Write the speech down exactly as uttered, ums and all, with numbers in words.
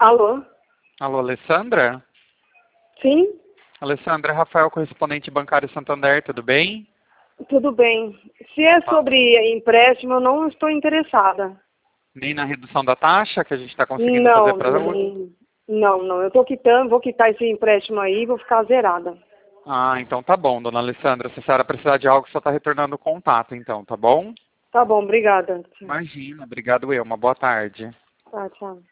Alô? Alô, Alessandra? Sim? Alessandra, Rafael, correspondente bancário Santander, tudo bem? Tudo bem. Se é sobre empréstimo, eu não estou interessada. Nem na redução da taxa que a gente está conseguindo fazer Não, para hoje? não, não, não. Eu estou quitando, vou quitar esse empréstimo aí e vou ficar zerada. Ah, então tá bom, dona Alessandra. Se a senhora precisar de algo, só está retornando o contato, então, tá bom? Tá bom, obrigada. Imagina, obrigado eu. Uma boa tarde. Tá, tchau.